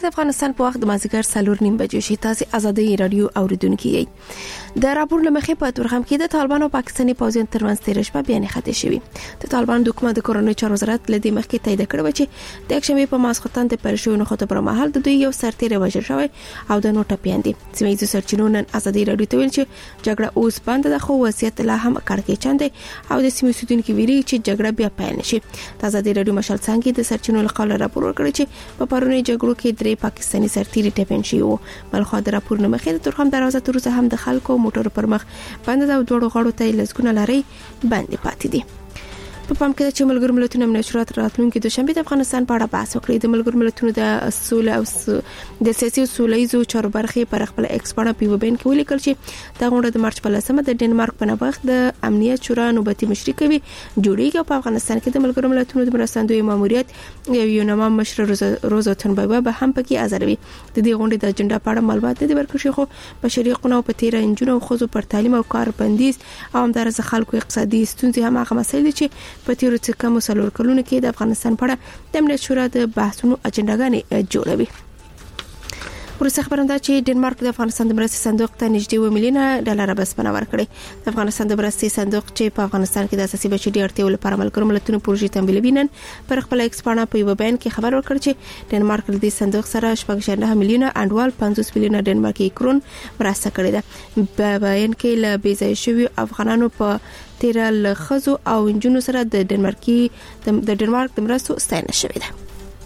د افغانستان په وخت د مازیګر 4:30 بجې شي. تاسو ازادي رادیو اوریدونکو یې. د راپور لمخې په تورخم کې د طالبان او پاکستاني پوځیان ترمنځ تیر شپه بیان خطي شوی. د طالبان د حکومت د کورونی چارو وزارت لدی مخکې تایید کړو چې د اکشنبه په ماسختن د پرشوونو خطر پر مهال د دوی یو سرتیر وژل شوی او د نوټه پیاندي. سیمایي سرچینو نن ازادي رادیو ته ویل چې جګړه اوس بند ده، خو وضعیت لا هم کړکېچن دی او د سیمې سودونکو ویلي چې جګړه بیا پیل نشي. د ازادي رادیو مشال څنګه د سرچینو لقاله راپور ورکړي چې په پرونی جګړو کې پاکستاني سرتیري ټپین شي وو. بلخو د راپور نه مخې د تورخم دروازه تر اوسه هم د خلکو موټر پر مخ بند ده او دوړو غړو ته لزګونه لري باندې پاتې دي. په پام کې چې ملګرو ملتونو امنیت راتلونکي د شنبه د افغانستان په اړه بحث وکړي. د ملګرو ملتونو د سوله او د سیاسي سولېزو چارو برخې پر خپل ایکسپورټ په وبین کې ولیکل چې دا غونډه د مارچ په 10مه د ډنمارک په نوښت د امنیت شورا نوبتي مشري کوي جوړیږي. په افغانستان کې د ملګرو ملتونو د مرستندوی ماموریت یو نامه مشر روزا تنبوی به هم پکې حاضروي. د دې غونډې د اجنډا په اړه معلومات نه دي ورکړي، خو بشري حقوقو په تیر انجونو او خزو پر تعلیم او کار بندیز او همدارس خلکو اقتصادي ستونزې هم هغه مسایل دي چې په تیر څه کم وسلور کلونه کې د افغانستان په اړه د امنیت شورا د بحثونو اجنډاګانې جوړوي. ورسره خبرنده چې ډنمارک د افغانستان د مرستې صندوق ته نږدې $1 میلیون بسپنه ورکړي. د افغانستان د مرستې صندوق چې په افغانستان کې د اساسي بشري اړتیاو لپاره ملګرو ملتونو پروژې تمویلوي نن پر خپل ایکسپورټ په یو بیان کې خبر ورکړ چې ډنمارک د دې صندوق سره 6.9 میلیون انډوال 50 میلیون ډنمارکي کرون مرسته کړې ده. په بیان کې له بیځای شوی افغانانو په تیر لخذو او انجونو سره د ډنمارک د مرستو ستاینه شوې ده.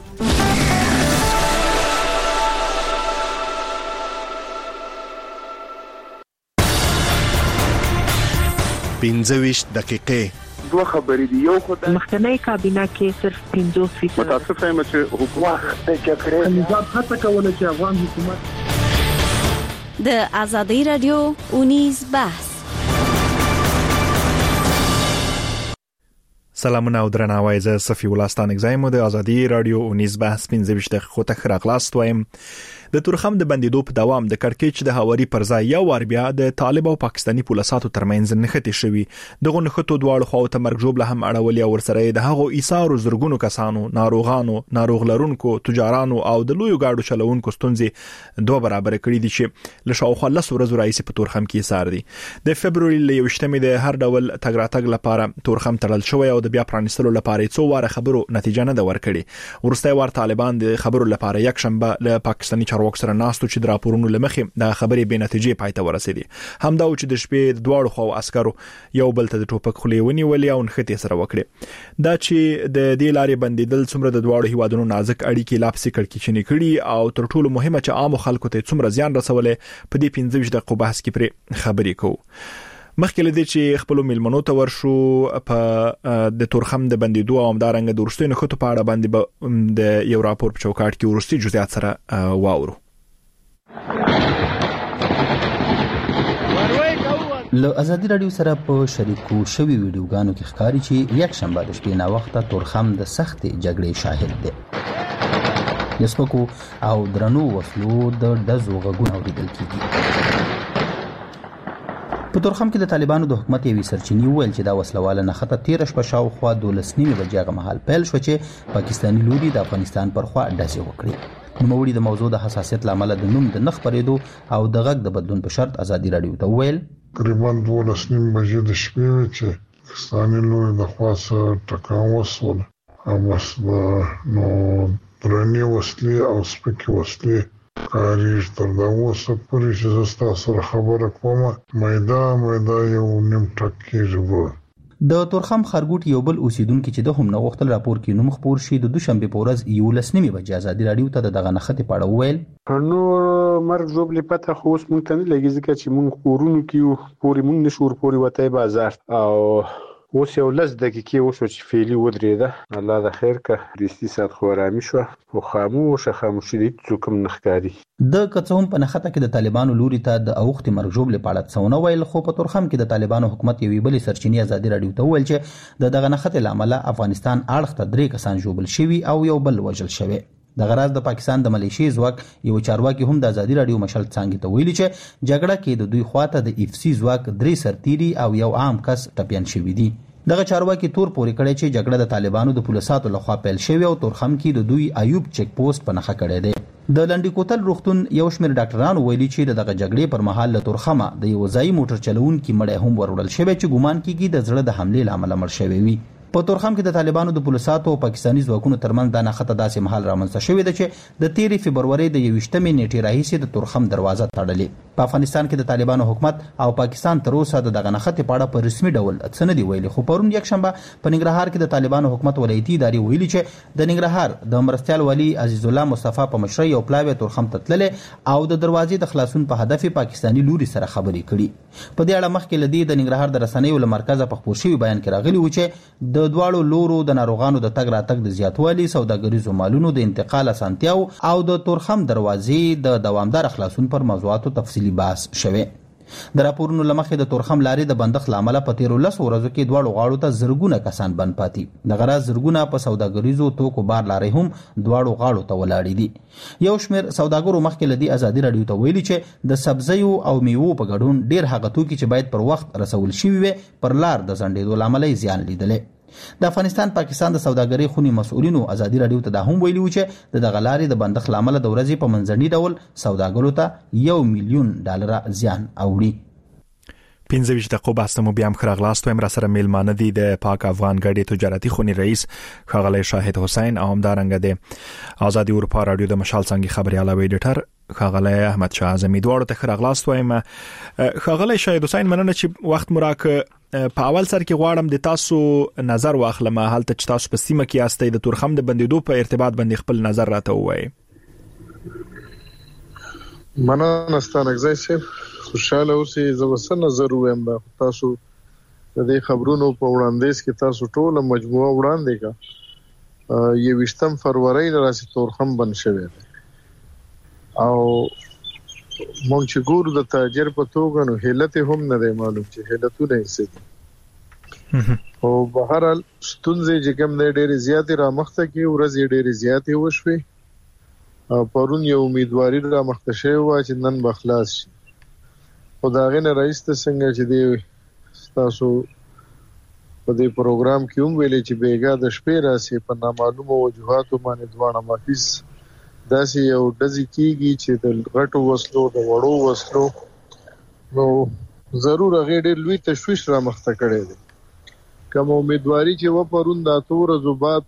پنځه دقیقې دوه خبرې دي. یو خدای مخکنی کابینه کې صرف 50% متاسف یم چې حکومت د جګړې نظام هڅه کوله چې افغان حکومت د ازادي رادیو اونیز بحث. سلامونه او درناوی، زه صفی ولستان اگزایم د ازادي رادیو اونیز بحث 15 دقیقو ته خراغلاست وایم. د تورخم د بندیدو په دوام د کړکېچ د هواري پر ځای یو ور بیا د طالب او پاکستاني پولیساتو ترمنځ نښتې شوې. دغه نښتو دواړو خواو ته مرګ جوړ له هم اړولې او ورسره د هغو ایثارو زرګونو کسانو، ناروغانو، ناروغ لرونکو، تجارانو او د لویو گاډو چلوونکو ستونزې دوه برابر کړې دي چې له شاوخوا 10 ورځې راځي په تورخم کې ایثار دي. د فبرवरी ل 21مې د هر ډول تګ راتګ لپاره تورخم تړل شوی او د بیا پرانیستلو لپاره څو واره خبرو نتیجه نه ده ورکړې. ورسته ور طالبان د خبرو لپاره یک شنبه له پاکستاني چارواکو سره ناستو چې د راپورونو لمخې د خبرې به نتیجې پای ته ورسېدي. همدا چې د شپې د دواړو خو عسکرو یو بل ته د ټوپک خولې ونیولې او نښتې سره وکړي. دا چې د دې لارې بندیدل څومره د دواړو هیوادونو نازک اړیکې لاپسې کړکېچنې کړي او تر ټولو مهمه چې عام خلکو ته څومره زیان رسولې په دې 15 دقیقو بحث کې پر خبرې کوو. مخکې لدی چې خپل میلمنو ته ورشو په د تورخم د بندیدو او همدارنګه د ورستۍ نښتو په اړه باندې د یو راپور په چوکاټ کې ورستۍ جزئیات سره واورو. له ازادي رادیو سره په شریکو شوی ویډیوګانو کې ښکاري چې یک شنبه د شپې نا وخته تورخم د سخت جګړې شاهد دی. د سپکو او درنو وسلو د ډزو غږونه اورېدل کېږي. په تورخم کې د طالبانو د حکومت یوې سرچینې وویل چې دا وسلواله نښته تیر شپه شاوخوا 12 بجې هغه مهال پیل شو چې پاکستاني لوري د افغانستان پر خوا ډزې وکړي. نوموړي د موضوع د حساسیت لامل د نوم د نخ پرېدو او د غږ د بدلون په شرط ازادي رادیو ته وویل تقریبا 12 بجې د شپې وې چې پاکستاني لوري د خاصه ټکان وسول او بس نو درنې وسلې او سپکې وسلې کاریږي. تر دا اوسه پورې چې زه ستاسو سره خبره کوم مایدا یو نیم ټکې جوړ. د تورخم خرګوټ یو بل اوسیدونکو چې د هم نه غوښتل راپور کې نوم خبر شي د دوشنبه په ورځ 11 بجې ازادي رادیو ته دغه نښتې په اړه وویل نو مرګ جوړ لپاره خو اوس مونږ ته نه لګي ځکه چې مونږ کورونو کې پورې مونږ نشور پورې وته بازار او اوس یو لږ دقیقې وشو چې فعلی ودرېده. الله د خیر که د استیصال خو آرامي شو او خاموشي دي څوک نه ښکاري. د کڅوم په نښته کې د طالبانو لوري ته د اوخت مرګ جوړ لپاره څونه ویل، خو په تورخم کې د طالبانو حکومت یوې بلې سرچینې ازادي رادیو ته ویل چې دغه نښته لامل افغانستان اړخ ته 3 کسان جوړل شوي او یو بل وژل شوی. د غراز د پاکستان د ملیشي ځواک یو چارواکي هم د ازادي رادیو مشال څنګه ته ویلي چې جګړه کې د دوی خواته د اف سی ځواک 3 سرتیري او یو عام کس ټپيان شوی دي. دغه چارواکي تور پورې کړی چې جګړه د طالبانو د پولیساتو لخوا پیل شوې او تورخم کې د دوی ایوب چیک پوسټ په نښه کړی دی. د لنډی کوتل روغتون یو شمېر ډاکټرانو ویلي چې دغه جګړې پر مهال له تورخمه د یو ځایي موټر چلوونکي مړی هم وروړل شوی چې ګومان کیږي د زړه د حملې له امله مړ شوی وي. په تورخم کې د طالبانو د پولیساتو او پاکستاني ځواکونو ترمنځ دا نښته داسې مهال رامنځته شوې ده چې د 13 فبرورۍ د 21 نیټې راهیسې د تورخم دروازه تړلې. په افغانستان کې د طالبانو حکومت او پاکستان تر اوسه د دغه نښتې په اړه په رسمي ډول څه نه دي ویلي، خو پرون یکشنبه په ننګرهار کې د طالبانو حکومت ولایتي ادارې ویلي چې د ننګرهار د مرستیال والي عزیز الله مصطفی په مشرۍ یو پلاوی تورخم ته تللې او د دروازې د خلاصون په هدف پاکستاني لوري سره خبرې کړي. په دې اړه مخکې لدی د ننګرهار د رسنیو له مرکزه په خپور شوي بیان کې راغلي و چې د دواړو لورو د ناروغانو د تګ راتګ د زیاتوالي، سوداګریزو مالونو د انتقال اسانتیاو او د تورخم دروازې د دوامدار خلاصون پر موضوعاتو تفصیلي بحث شوی. د راپورونو له مخې د تورخم لارې د بندښت له امله په 13 ورځو کې دواړو غاړو ته زرګونه کسان بند پاتې. دغه راز زرګونه په سوداګریزو توکو بار لارې هم دواړو غاړو ته ولاړې دي. یو شمېر سوداګرو مخکې له دې ازادي راډیو ته ویلي چې د سبزیو او میوو په ګډون ډېر هغه توکي چې باید پر وخت رسول شوي وي پر لار د ځنډېدو له امله زیان لیدلی. د افغانستان پاکستان د سوداګرۍ خونی مسؤلینو ازادي راډیو ته دا هم ویلي و چې د دغه لارې د بندښت له امله د ورځې په منځني ډول سوداګرو ته $1 میلیون زیان اوړي. 15 دقیقې بحث مو بیا هم خراغلاست وایم. را سره میلمانه دي د پاک افغان ګډې تجارتي خونی رئیس ښاغلی شاهد حسین او همدارنګه د آزادي اروپا راډیو د مشال څنګه خبريال او ایډیټر ښاغلی احمد شاه اعظمي. دواړو ته خراغلاست وایم. ښاغلی شاهد حسین، مننه چې وخت مراک. په اول سر کې غواړم د تاسو نظر واخلم حالت چې تاسو په سیمه کې یاستئ د تورخم د بندیدو په ارتباط باندې خپل نظر راته ووایئ. مننه ستانګزای صاحب، خوشاله اوسئ. زه به نظر وایم دا تاسو د دې خبرونو په وړاندیز کې تاسو ټول مجموعه وړاندې کا 21 فروری راځي تورخم بند شوی او مونږ چې ګورو د تاجر په توګه نو هلته هم نه دی معلوم چې هلتونه یې څه دي. او بهر حال ستونزې چې کوم نه ډېرې زیاتې را مخته کې ورځې ډېرې زیاتې وشوي. پرون یو امیدواري را مخته شوی و چې نن به خلاص شي. خو د هغې نه راایسته څنګه چې دی تاسو په دې پروګرام کې هم ویلې چې بیګا د شپې راسي په نامعلومو وجوهاتو باندې دواړه مافیز داسې یو ډزې کیږي چې د غټو وسلو د وړو وسلو نو ضرور هغه ډېر لوی تشویش را مخته کړی دی. کوم امیدواري چې و پرون د اتو ورځو بعد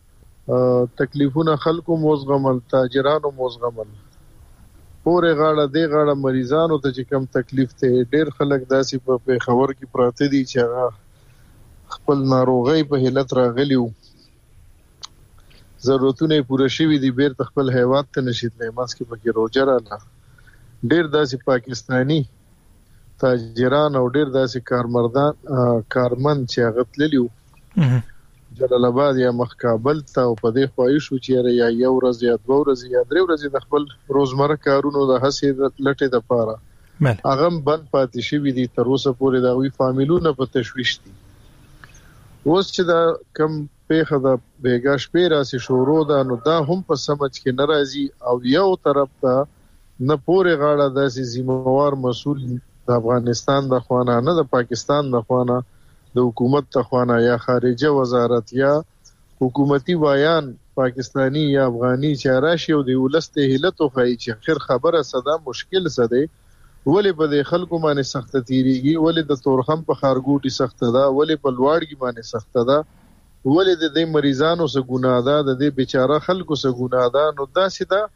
تکلیفونه خلکو موزغمل، تاجرانو موزغمل، پورې غاړه دی غاړه مریضانو ته چې کم تکلیف ته ډېر خلک داسې په پیښور کې پراته دي چې هغه خپل ناروغۍ په حالت راغلی وو، ضرورتونه پوره شوي دي، بیرته خپل هیواد ته نشي تللی. ماسکې پکې روجه راله ډېر داسې پاکستاني تاجران او ډېر داسې کارمند چې هغه تللي وو جلال آباد یا مخ کابل ته او په دې خواهش وو چې یا یو ورځ یا 2 ورځې یا 3 ورځې د خپل روزمره کارونو د هڅې لټې دپاره هغه بند پاتې شوي دي. تر اوسه پورې د هغوی فامیلونه په تشویش دي. اوس چې دا کم پیښه د بیګا شپې راسي شروع ده نو دا هم په سمج کې نه راځي او یو طرف ته نه پورې غاړه داسې ذمہوار مسؤل د افغانستان د خوانه نه د پاکستان د خوانه د حکومت د خوانه یا خارجه وزارت یا حکومتي وایان پاکستانی یا افغاني چې راشي او د ولسته هلت خو چې خیر خبره صدا مشکل سده ولې په دې خلکو باندې سخت تیریږي، ولې د تورخم په خارګوټي سخت ده، ولې په لواړګي باندې سخت ده، ولې د دې مریضانو سره ګناه ده، د دې بیچاره خلکو سره ګناه ده. نو داسې ده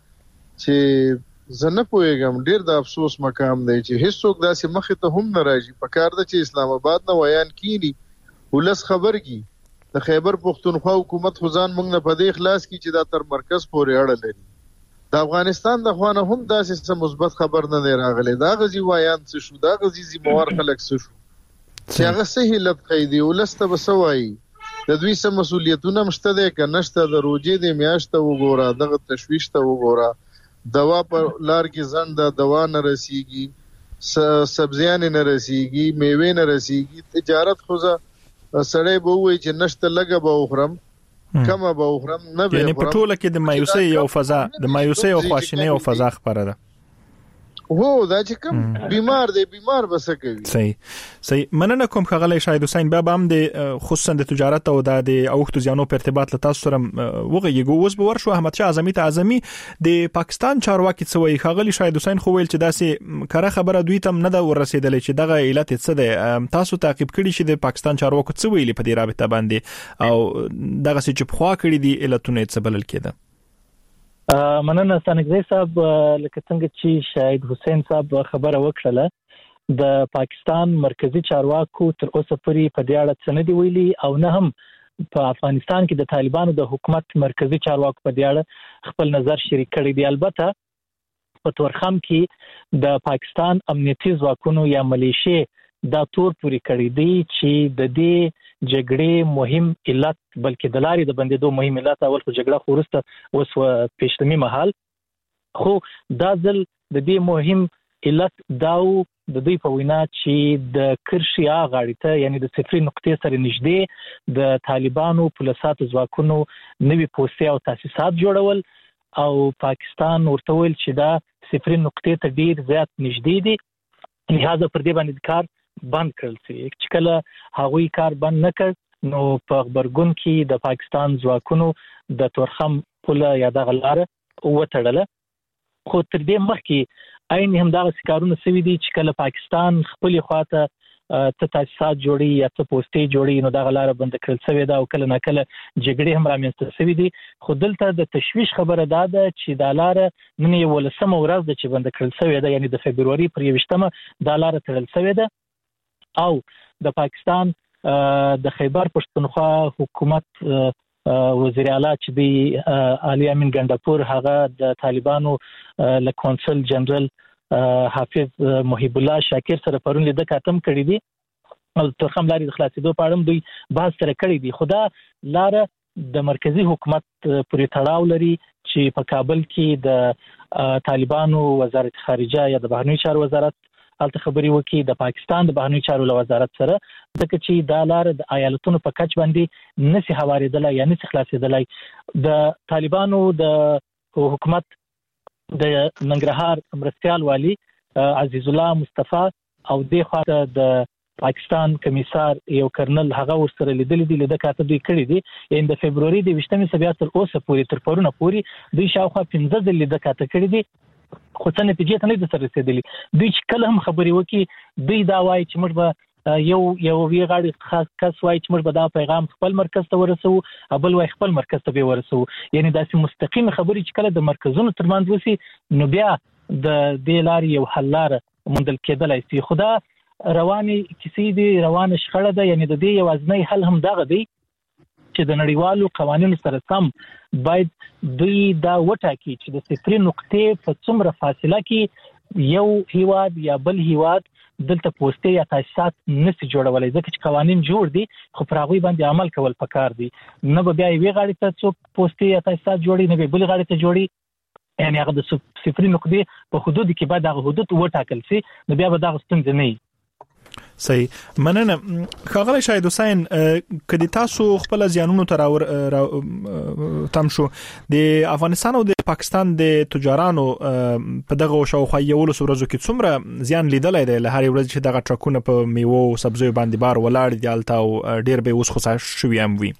چې زه نه پوهېږم. ډېر د افسوس مقام دی چې هیڅوک داسې مخې ته هم نه راځي. پکار ده چې اسلام آباد نه ویان کینی ولس خبر کی د خیبر پختونخوا حکومت خو ځان موږ نه په دې اخلاص کی چې دا تر مرکز پورې اړه لري. د افغانستان د خوانه هم داسې څه مثبت خبر نه دی راغلی. دا غزي وایان څه شو، دا غزي ذمہوار خلک څه شو چې هغه صحیح لط قیدی ولسته بسوي د دوی سم مسولیتونه مشته ده که نشته. د روجې د میاشته وګوره، دغه تشویش ته وګوره، دوا پر لار کې زنده دوا نه رسیږي، سبزیان نه رسیږي، میوه نه رسیږي. تجارت خو سړی به وایي چې نشته لګه به وخورم کمه به وخورم نه به یعنی په ټوله کې د مایوسۍ یو فضا، د مایوسۍ او خواشینۍ او فضا خبره ده. هو دا چې کوم بیمار بس کوي. صحیح مننه کوم خغلی شاهد حسین بابا هم د خصوصا د تجارت او د اوښتو زیانو په ارتباط له تاسو سره وغږیږو. اوس به ورشو احمد شاه اعظمي ته اعظمي د پاکستان چارواکي څوي خغلی شاهد حسین خو ویل چې داسې کاره خبره دوی ته نه دا ورسېدلې چې دغه علت څه ده. تاسو تعقیب کړی چې د پاکستان چارواکو څه ویلي په دې رابطه باندې او دغه څه چې خوا کړی دي علتونه څه بلل کېده؟ مننه ستانګزی صاحب، لکه څنګه چې شاهد حسین صاحب خبره وکړه د پاکستان مرکزی چارواکو تر اوسه پورې په دې اړه څه نه دی ویلي او نه هم په افغانستان کې د طالبانو د حکومت مرکزی چارواکو په دې اړه خپل نظر شریک کړی دی. البته په تورخم کې د پاکستان امنیتي ځواکونو یا ملیشې دا تور پوری کړی دی چې د دې جګړې مهم علت بلکې د لارې د بندیدو مهم علت اول خو جګړه خورسته اوس پیشتمي محل خو دا ځل د دې مهم علت داو د دوی په وینا چې د کرشیا غاړې ته یعنی د صفري نقطې سره نږدې د طالبانو پولیساتو ځواکونو نوي پوستې او تاسیسات جوړول او پاکستان ورته ویل چې دا صفري نقطې ته ډیر زیات نږدې دي، لہذا پر دې باندې کار بند کړل شي. چې کله هغوی کار بند نکړ نو په خبرګون کې د پاکستان ځواکونو د تورخم پوله یا د غلاره وټړله. خو تر دې مخکې عین هم دغه کارونه سوي دي چې کله پاکستان خپل خواته ته تاسیسات جوړي یا ته پوسټې جوړي نو د غلاره بند کړل شوی دا او کله نه کله جګړې هم رامنځته شوي دي. خو دلته د تشویش خبره ده چې د لاره نن یو ولسمه ورځ ده چې بند کړل شوی ده، یعنی د فبرवरी پر 21مه د لاره تړل شوی ده او د پاکستان د خیبر پښتونخوا حکومت وزیر اعلی چې دی علي امین ګندپور هغه د طالبانو له کونسل جنرال حافظ محب الله شاکر سره پرون لیدل کاتم کړی دی او ترخم لاري د خلاصېدو په اړه دوی بحث سره کړی دی. خدا لاره د مرکزی حکومت پورې تړاو لري چې په کابل کې د طالبانو وزارت خارجه یا د بهرنیو چارو وزارت الته خبري وکي د پاکستان د بهرنیو چارو وزارت سره ځکه چې دا لار د ایالتونو په کچ باندې نسی هواریدلای یا نسی خلاصېدلای. د طالبانو د حکومت د ننګرهار مرستيال والی عزیز الله مصطفی او د خاطر د پاکستان کمیسار یو کرنل هغه ورسره لیدل دي لیدل کاته دوی کړی دي د فبرवरी د 20مه بیا تر اوسه پورې تر پرونه پورې دوی شاوخوا 15 ځله لیدل کاته کړی دي خو څنګه نتیجې ته نه دي سره رسیدلي. دوی چې کله هم خبري وکي دوی دا وایي چې موږ به یو وی غاړي خاص کس وایي چې موږ به دا پیغام خپل مرکز ته ورسو بل وایي خپل مرکز ته به ورسو، یعنی داسې مستقیم خبري چې کله د مرکزونو ترمنځ وسی نو بیا د دې لارې یو حل لار موندل کېدلای شي. خدا رواني کیسې دي روانه شخړه ده، یعنی د دې یوازنی حل هم دغه دی چې د نړیوالو قوانینو سره سم باید دوی دا وټاکي چې د صفري نقطې په څومره فاصله کې یو هیواد یا بل هیواد دلته پوسټې یا تاسیسات نشي جوړولای ځکه چې قوانین جوړ دي خو پر هغه باندې عمل کول پکار دي. نه به بیا یې غاړي ته څوک پوسټې یا تاسیسات جوړي نه به بل غاړي ته جوړي، یعنی هغه د صفري نقطې په حدود کې باید هغه حدود وټاکل شي نو بیا به دا ستونزه نه وي. صحیح مننه خغلی شاهد حسین کدی تاسو خپل زیانونو تر تم شو د افغانستان او د پاکستان د تجارانو په دغه شاوخوا یو ورځو کې څومره زیان لیدلای دی له هر ورځ چې دغه ټرکونه په میوه او سبزیو باندې بار ولاړ دي الته او ډیر به اوس خصاص شوی هم وي.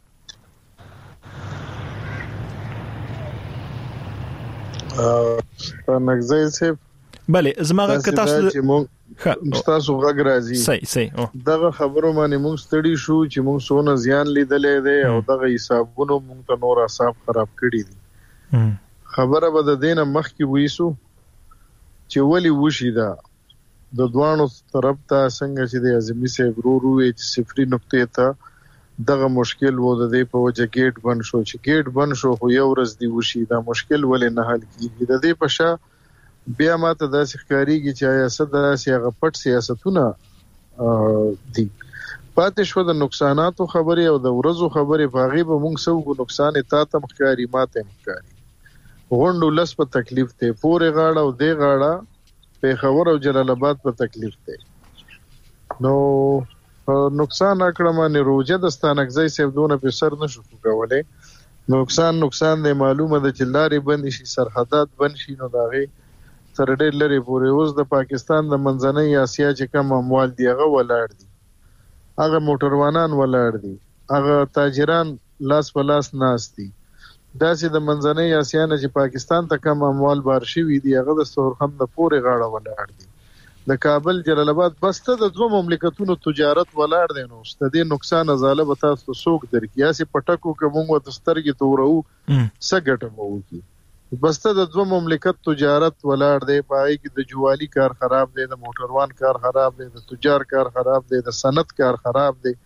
نګزای سه بله زماغه که تاسو غږ راځي صحیح دغه خبرو باندې موږ ستړي شو چې موږ سونه زیان لیدلې ده او دغه حسابونو موږ ته نور حساب خراب کړی دي. خبره به د دینه مخکې وېسو چې ولی وشي دا د دوانو طرف ته څنګه چې د اعظمي صاحب ورو چې صفري نقطې ته دغه مشکل وو د دې په وجه گیټ بند شو چې گیټ بند شو خو یو ورځ دی وشي دا مشکل ولې نه حل کیږي. د دې په شا بیا ماته داسې ښکاریږي چې آیا داسې هغه پټ سیاستونه دي پاتې شو د نقصاناتو خبرې او د ورځو خبرې په هغې به موږ څه نقصان تا ته هم ښکاري ماته هم ښکاري. غونډو لس په تکلیف دی پورې غاړه او دې غاړه پېښور او جلال آباد په تکلیف دی. نو نقصان اکړه باندې روجه د ستانکزی صاحب دونه په سر نشو کولی. نقصان دی معلومه ده چې لارې بند شي سرحدات بند شي نو د هغې تر ډېر لري پورې اوس د پاکستان د منځنۍ اسیا چې کوم اموال دی هغه ولاړ دي، هغه موټروانان ولاړ دي، هغه تاجران لاس په لاس ناست دي. داسې د منځنۍ اسیا نه چې پاکستان ته کوم اموال بار شوي دي هغه د سورخم د پورې غاړه ولاړ دي. د کابل جلال آباد بسته د دوه مملکتونو تجارت ولاړ دی. نو ستدي نقصان ازاله به تاسو څوک درکې یاسي پټکو کوم وت سترګې تورو سګټه مو کی. بسته د دوه مملکت تجارت ولاړ دی، پای کې د جوالي کار خراب دی، د موټروان کار خراب دی، د تجار کار خراب دی، د صنعت کار خراب دی.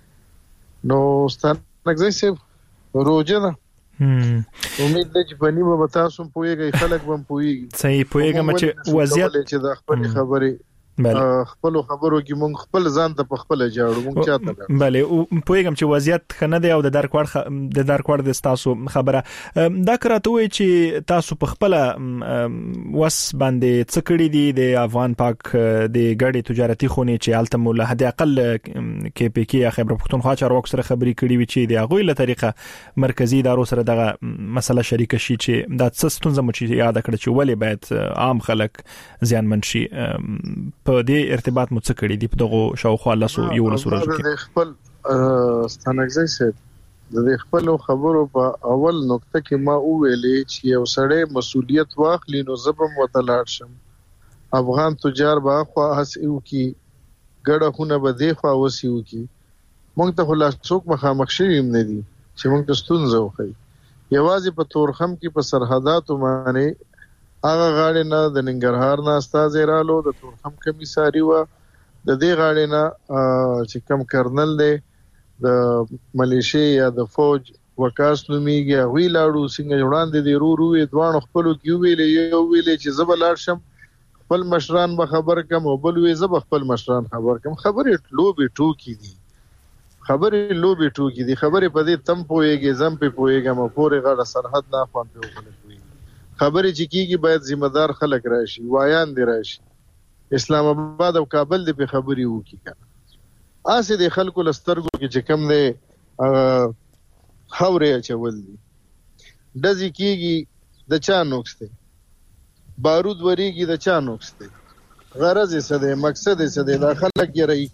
نو ستانګزي سه روزه ده امید ده چې په نیمه به تاسو پوهیږئ، خلک به پوهیږي. صحیح پوهیږم چې وضعیت چې د خپل خبرې خپل خبرو کې مونږ خپل ځان ته په خپل جاړو مونږ چاته. بله پوهیږم چې وضعیت خنه دی او د درکوړ د تاسو خبره دا کراته وي چې تاسو په خپل وس باندې څکړی دي د افغان پاک د ګډي تجارتي خونې چې الته مولا هدي اقل کې پی کې خبر پښتونخوا چارواکو سره خبري کړي وي چې د هغه له طریقه مرکزی ادارو سره دغه مسله شریک شي چې دا څه ستونزه مو چې یاد کړی چې ولې باید عام خلک زیانمن شي. په دې ارتباط مو څه کړی دی په دغه شاوخوا لاسو یو لاسو ورځو کې؟ د خپل ستانګزي سره د خپل خبرو په اول نقطه کې ما وویلې چې یو سړی مسؤلیت واخلي نو زبم وتلاړ شم. افغان تجار به خو هڅو کی ګډه خونه به دی خو وسیو کی مونږ ته خلاصوک مخامخ شي نه دي چې مونږ ته ستونزه وخی. یوازې په تورخم کې په سرحداتو باندې هغه غاړې نه د ننګرهار نه استاد رالو د تورخم کمیساري و د دې غاړې نه چې کم کرنل دی د ملیشیا یا د فوج وکاس نومیږي هغه لاړو څنګه وړاندې دی روي دوه خپل کې ویلې چې زبل لارشم خپل مشران به خبر کم او بل وی زب خپل مشران خبر کم. خبرې لوبي ټوکی دي، خبرې لوبي ټوکی دي، خبرې په دې تم پويږي زم په پويږم او پورې غاړه سرحد نه خوان په وګړي خبرې چې کیږي باید ذمہ دار خلک راشي، وایان دي راشي، اسلام آباد او کابل دې په خبري وکي کنه اسه د خلکو لسترګو کې چې کم دی خورې چول دي دزي کیږي د چا نوکس دی، بارود وریږي د چا نوکس دی، غرض یې څه دی، مقصد یې څه دی، دا خلک یې رہی.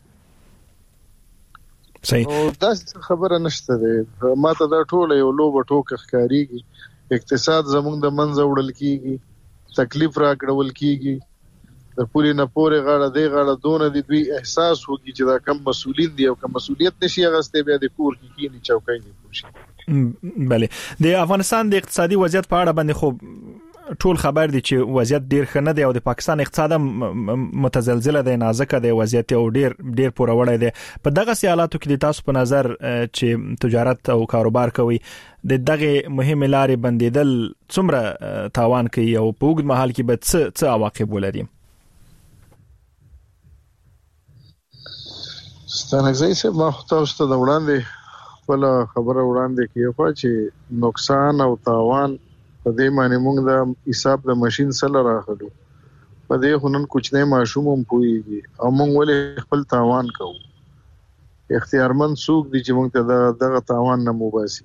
صحیح او دا خبره نشته دی. ما ته دا ټوله یو لوبه ټوکه ښکاریږي. اقتصاد زموږ د منځ وړل کیږي، تکلیف را کړول کیږي، د پوری نه پورې غاړه دی غاړه دون دي دوی احساس وکړي چې دا کم مسؤلین دي او کم مسؤلیت نشي غسته بیا د کور کې کینی چوکۍ نه پوښي. بله د افغانستان د اقتصادي وضعیت په اړه باندې خو ټول خبر دي چې وضعیت ډیر ښه نه دی او د پاکستان اقتصاد متزلزله دی، نازکه دی وضعیت او ډیر پوروړی دی. په دغه حالاتو کې د تاسو په نظر چې تجارت او کاروبار کوي د دغه مهمه لارې بندیدل څومره تاوان کوي او په وګړي محل کې به څه عواقب ولري؟ ستانګزي سه ما خو تاسو ته د وړاندې خپل خبره وړاندې کیږي چې نقصان او تاوان په دې معنی موږ د حساب د ماشين سره راغلو په دې هنن کوچنی ماشوم هم پويږي او موږ ولې خپل تاوان کوو. اختیارمن څوک دي چې موږ ته دغه تاوان نه موباسي.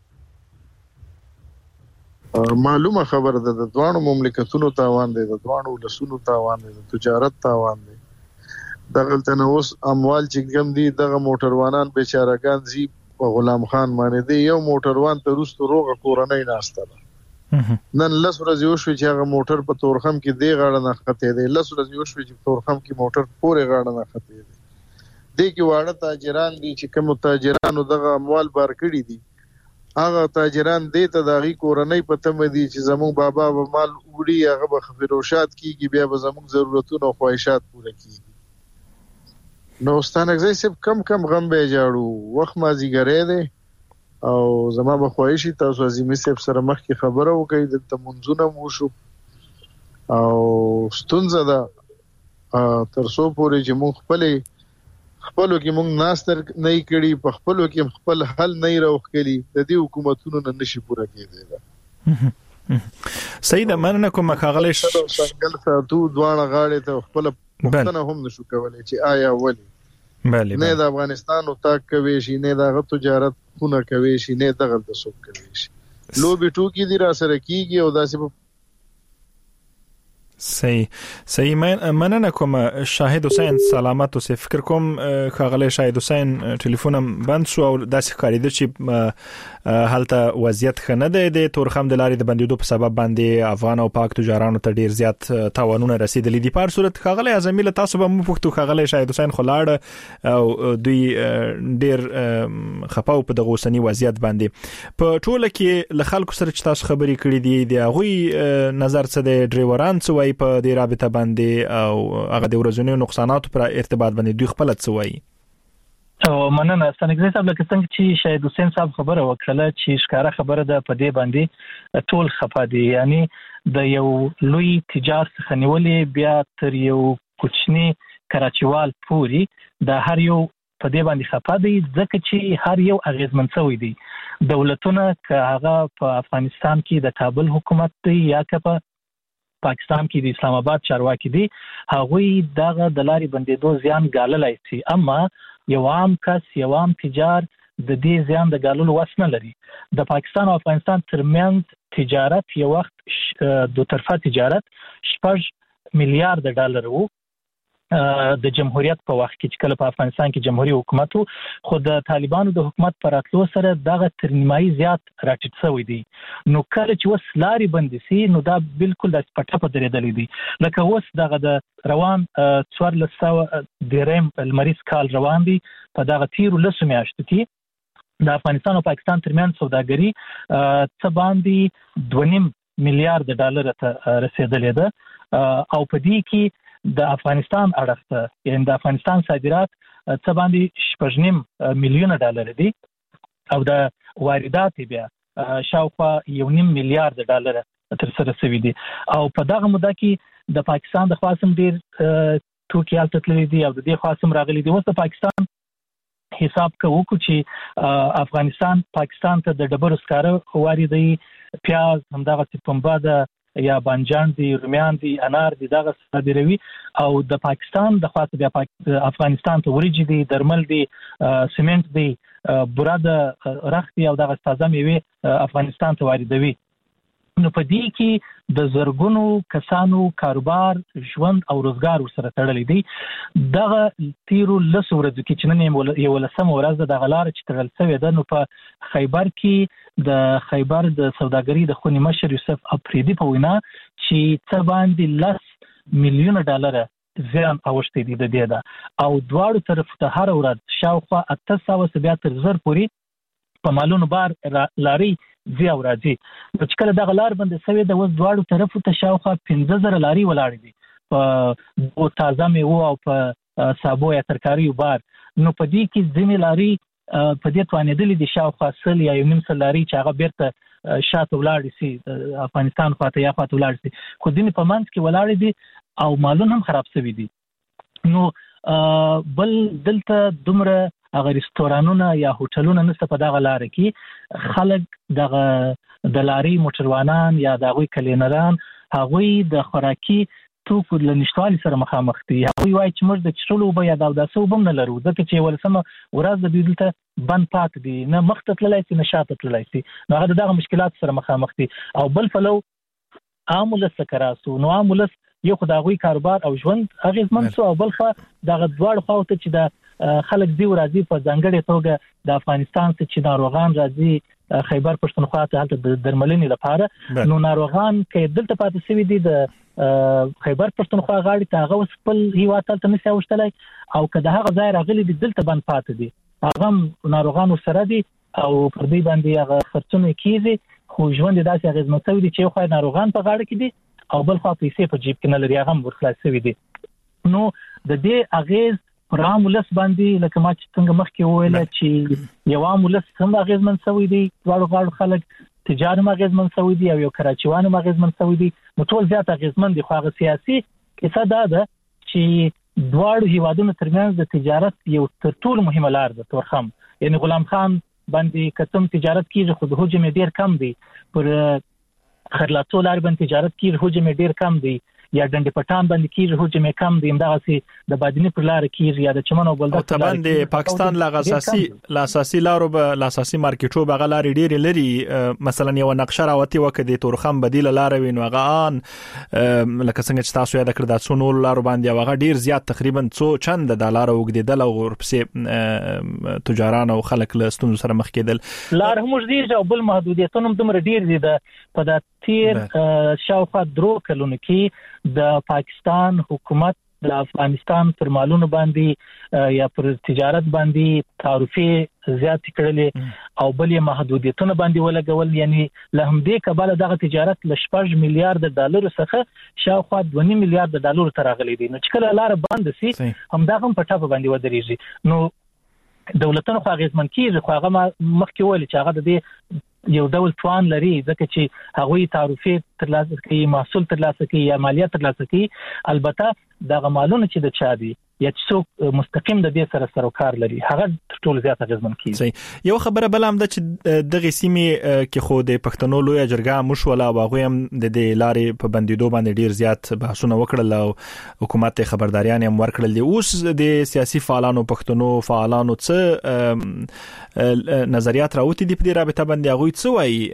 معلومه خبره ده د دوانو مملکتونو تاوان دی، د دوانو ولسونو تاوان دی، د تجارت تاوان دی. دغه تنوس اموال چې کوم دي دغه موټروانان بیچارهګان زی په غلام خان باندې دی یو موټروان ته روستو روغه کورنۍ ناشته ده. نن لس ورځې وشو چې هغه موټر په تورخم کې دی غاړه نه خته دی، لس ورځې وشو چې تورخم کې موټر پورې غاړه نه خته دی. د کې واړه تاجران دي چې کوم تاجرانو دغه اموال بار کړی دي هغه تاجران دې ته دغه کورنۍ په تم دي چې زموږ بابا به مال وړي هغه به خفروشات کیږي بیا به زموږ ضرورتونه او خواهشات پوره کیږي. نو ستانګزي سب کم غم به جاړو وخت مازیګره دی او زما به خواهشي تاسو عظیمي سب سره مخ کې خبره وکړئ د تمنځونه مو شو او ستونزه ده ترسو پورې چې مونږ خپلو کې مونږ ناستر نه کړي په خپلو کې خپل حل نه راوخلي د دې حکومتونو نه نشي پوره کېدای. سید مننه کوم خغلش څنګه ساتو دوه غاړې ته خپل پښتنه هم نشو کولای چې آیا ولی بله نه د افغانستان او تاک کوي شي نه د تجارت خونه کوي شي نه دغه د سوق کوي شي لوبي ټوکی دي را سره کیږي او داسې صحیح مننه کوم شاهد حسین سلامت اوسه. فکر کوم خاغله شاهد حسین ټلیفونم بند شو او داسې خریده چې حالته وضعیت خنه ده د تورخم د لارې د بندیدو په سبب باندې افغان او پاک تجارانو ته ډیر زیات تاوانونه رسیدلي دي. په صورت خاغله اعظمي له تاسو به مو پښتو خاغله شاهد حسین خلاړ او دوی ډیر خپاو په دغه وسنی وضعیت باندې په ټوله کې له خلکو سره چې تاسو خبرې کړې دي د هغوی نظر څه د ډرایوران څه وایي په دې رابطه باندې او هغه د ورځنیو نقصاناتو پر ارتباط باندې دوی خپل څه وایي؟ او مننه ستنګزي صاحب لکه څنګه چې شاهد حسین صاحب خبره وکړه چې ښکارا خبره ده په دې باندې ټول خپه دي. یعنی د یو لوی تجارت څخه نیولې بیا تر یو کوچنی کراچیوال پوری د هر یو په دې باندې خپه دي ځکه چې هر یو اغیزمن شوی دی. دولتونه که هغه په افغانستان کې د کابل حکومت دی یا که په پاکستان کې د اسلام آباد چارواکي دي هغوی دغه د لارې بندیدو زیان ګاللای شي، اما یو عام کس یو عام تجار د دې زیان د ګاللو وس نه لري. د پاکستان او افغانستان ترمنځ تجارت یو وخت دو طرفه تجارت 6 میلیارډ ډالر وو د جمهوریت په وخت کې چې کله په افغانستان کې جمهوریت حکومت وو، خو د طالبانو د حکومت پر راتلو سره دغه تر نیمایي زیات راټیټ شوی دی. نو کله چې وس لاري بند شي نو دا بالکل د پټه په درېدلې دي. لکه اوس دغه د روان 1400 درهم المریض کال روان دي په دغه تیرو لسو میاشتو کې د افغانستان او پاکستان ترمنځ سوداګري څه باندې 2.5 میلیارډ ډالر ته رسیدلې ده او په دې کې د افغانستان اړخته یعنی د افغانستان صادرات څه باندې 6.5 میلیون ډالر دي او د واردات بیا شاوخوا 1.5 میلیارډ ډالر تر سره شوي دي. او په دغه موده کې د پاکستان د خاصم ډیر توکي الته تللي دي او د دې خاصم راغلي دي. اوس د پاکستان حساب کوو چې افغانستان پاکستان ته د ډبرو سکاره واردوي، پیاز همدغه پنبه ده یا بانجان دي، رومیان دي، انار دي، دغه صادروي. او د پاکستان د خاصه بیا افغانستان ته وريجي دي، درمل دي، سیمنټ دي، بوره د رخت دي او دغه تازه میوه افغانستان ته واردوي. نو په دې کې د زرګونو کسانو کاروبار ژوند او روزګار ورسره تړلی دی. دغه تیرو لسو ورځو کې چې نن یو لسمه ورځ د غلار چې تړل شوې ده، نو په خیبر کې د خیبر د سوداګري د خونی مشر یوسف افریدي په وینا چې څه باندې 10 میلیون ډالر زیان اوښتې دي د دې ده او دواړو طرف ته هر ورځ شاوخوا 800 زر پورې په مالونو بار لاري زی او راځي. چې کله دغه لار بند شوې ده اوس دواړو طرفو ته شاوخوا 15000 لاري ولاړې دي په تازه میوه او په سابو یا ترکاریو بار. نو په دې کې ځینې لاري په دې توانېدلې دي شاوخوا 100 یا 1.5 لاري چې هغه بیرته شاته ولاړې سي افغانستان خواته یا خواته ولاړې سي، خو ځینې په منځ کې ولاړې دي او مالونه هم خراب شوي دي. نو بل دلته دومره هغه ریستورانونه یا هوټلونه نشته په دغه لار کې. خلک دغه د لاري موټروانان یا دغه کلینران هغوی د خوراکي توکو له نشټوالي سره مخامخ دي. هغوی وایي چې موږ د چښلو اوبه یا د اوداسه اوبه هم نه لرو ځکه چې ولسمه ورځ د دوی دلته بند پاتې دي، نه مخته تللی شي نه شاته تللی شي. نو هغه دغه مشکلات سره مخامخ دي. او بل پلو عام ولس څخه راسو نو عام ولس یو خو د هغوی کاروبار او ژوند اغېزمن شو او بل خو دغه دواړو خواو ته چې د خلک دی راځي په ځانګړې توګه د افغانستان څخه چې ناروغان راځي خیبر پښتونخوا ته هلته د درملنې لپاره. نو ناروغان کې دلته پاتې شوي دي د خیبر پښتونخوا غاړې ته هغه خپل هیواد ته نشي اوښتلی او که د هغه ځای راغلي دي دلته بند پاتې دي هغه ناروغان ورسره دي او پر دې باندې هغه خرڅونه کیږي، خو ژوند یې داسې اغېزمن شوی دي چې یو خوا ناروغان په غاړه کې دي او بل خوا پیسې په جیب کې نه لري، هغه هم ورخلاص شوي دي. نو د دې اغېز پر عام ولس باندې لکه ما چې څنګه مخکې وویله چې یو عام ولس هم اغېزمن شوی دی، دواړو غاړو خلک تجار هم اغېزمن شوی دي او یو کراچیوان هم اغېزمن شوی دي. نو ټول زیات اغېزمن دي. خو هغه سیاسي کیسه دا ده چې دواړو هیوادونو ترمنځ د تجارت یو تر ټولو مهمه لار ده تورخم. یعنی غلام خان باندې کتم تجارت کیږي خو د حجم ډیر کم دی، پر خرلاڅو لار باندې تجارت کیږي حجم ډیر کم دی. یا ډنډ پټان باندې کیږي هو چې مې کم د امدغسي د بادینی پر لار کیږي یا د چمن او بلدک په لار کې پاکستان لا اساسي لارو به لا اساسي مارکیټو به غلار ډیر لري مثلا یو نقشه راوتی وکړي تورخم بدیل لار وین وغان لکه څنګه چې تاسو یاد کړی دا څونو لارو باندې وغه ډیر زیات تقریبا څو چند د لار وګدیدل او ورپسې تجاران او خلک له ستونزو سره مخ کېدل لار هم ډیر او بل محدودیتونه دومره ډیر دي په د تیر شاوخوا 3 کلونو کې د پاکستان حکومت د افغانستان پر مالونو باندې یا پر تجارت باندې تعرفه زیات کړلې او بلې محدودیتونه باندې ولګول یعنی له همدې کبله دغه تجارت ل 10 میلیارډ ډالر څخه شاوخوا 2 میلیارډ ډالر ته راغلي دي نو چې کله لار بند شي هم دغه په ټاپ باندې ودرېږي نو دولتونو خو غیزمن کیږي خو هغه مخکې ویل چې هغه د دې یو ډول توان لري ځکه چې هغوی تعرفه ترلاسه کوي محصول ترلاسه کوي یا مالیات ترلاسه کوي البته دغه مالونه چې د چا دي یا چې مستقیم د دې سره سروکار لري هغه ټول زیات غزمن کیږي یو خبره بل هم د چې دغه سیمه کې خو د پښتنو لوی جرګه مشوله واغوي هم د دې لارې په بندیدو باندې ډیر زیات بحثونه وکړل او حکومت خبرداريان هم ورکړل دي اوس د سیاسي فعالانو پښتنو فعالانو څه نظریات راوتی دي په دې رابطه باندې هغه څه وایي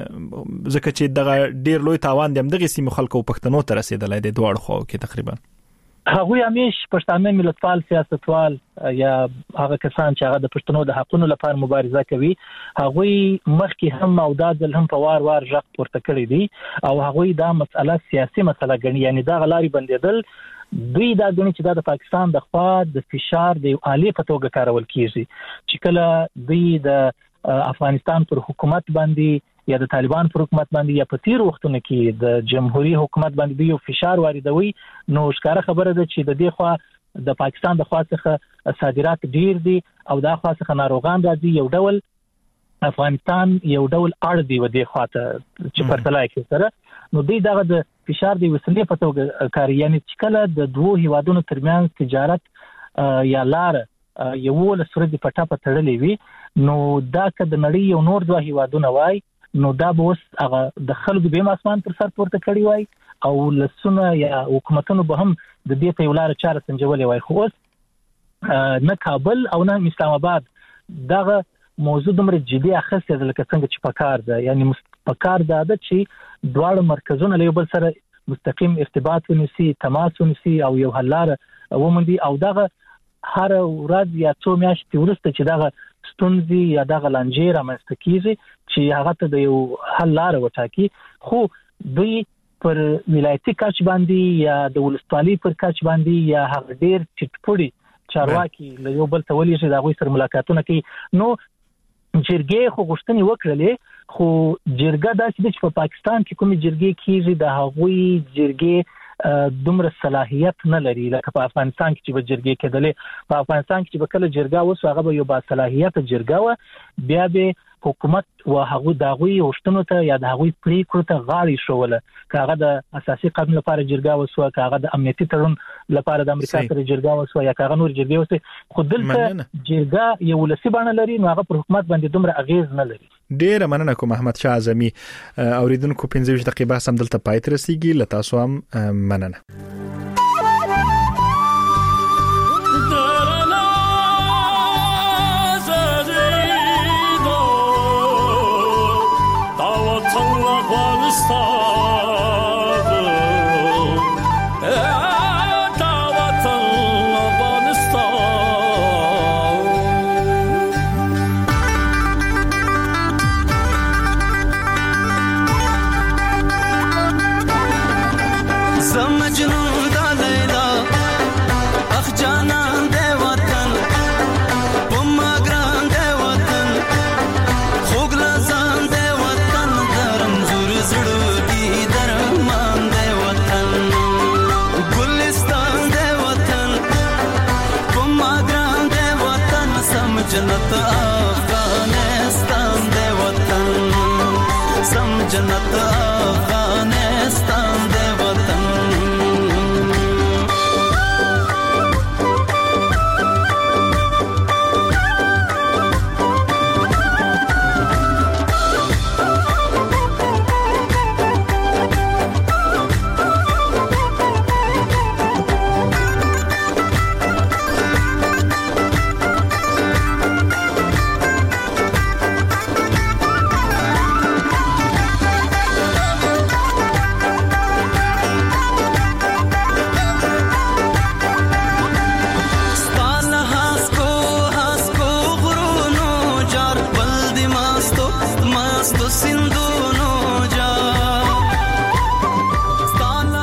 ځکه چې دغه ډیر لوی تاوان د دغه سیمه خلکو پښتنو ته رسیدلای دي دوه خو کې تقریبا هغوی همیش پښتانه ملتپال سیاستوال یا هغه کسان چې هغه د پښتنو د حقونو لپاره مبارزه کوي هغوی مخکې هم او دادل هم په وار ژغ پورته کړی دي او هغوی دا مسله سیاسي مسله ګڼي یعنی دا غلاري بندیدل دوی دا ګڼي چې دا د پاکستان د خوا د فشار د عالی په توګه کارول کیږي چې کله دوی د افغانستان پر حکومت باندې یا د طالبان پر حکومت باندې یا په تیر وختونو کې د جمهوریت حکومت باندې یو فشار واردوي نو ښکاره خبره ده چې د دې خوا د پاکستان د خوا څخه صادرات ډیر دي او دا خوا څخه ناروغان راځي یو ډول افغانستان یو ډول اړ دی و دې خوا ته چې پرتلای کې سره نو دوی دغه د فشار دی وسلې په توګه کار یعنی چې کله د دوه هیوادونو ترمنځ تجارت یا لار یو له سورې په ټاپه تړلې وي نو دا که د نړۍ یو نور دوه هیوادونه وای نو دا به اوس هغه د خلکو به اسمان پر سر پورته کړی وای او لسونه یا حکومتونو به هم د دې په ولاړ چاره سنجولې وای خو اوس نه کابل او نه اسلام آباد دغه موضوع دومره جدي اخیسته لکه څنګه چې پکار ده یعنی پکار ده چې دواړه مرکزونه له بل سره مستقیم ارتباط ونیسي تماس ونیسي او یو حل لاره وموندي او دغه هر ورځ یا څو میاشتې وروسته چې دغه ستونزې یا دغه لانجې رامنځته کیږي چې هغه ته د یو حل لاره وټاکي خو دوی پر ولایتي کچ باندې یا د ولسوالۍ پر کچ باندې یا هغه ډیر چټپړي چارواکي له یو بل ته ولې چې دا غوي سره ملاقاتونه کوي نو جرګې خو غوښتنې وکړلې خو جرګه داسې چې په پاکستان کې کومې جرګې کیږي د هغوی جرګې دومره صلاحیت نه لري لکه په افغانستان کې چې جرګې کېدلې په افغانستان کې چې کله جرګه وسو هغه یو با صلاحیت جرګه و بیا به حکومت او هغه دغوی وشتنو ته یا دغوی پریکړه ته غاړي شوله کاغه د اساسي قانون لپاره جرګه وسو کاغه د امنیتي تړون لپاره د امریکا سره جرګه وسو یا کاغه نور جرګه وسو خو دلته جرګه یو لسی باندې لري نو هغه پر حکومت باندې دومره اغیز نه لري ډیر مننه کوم احمد شاه اعظمي اوریدونکو 15 دقیقې سم دلته پای ته رسیدي لته تاسو هم مننه جنت افغانستان دے وطن سم جنت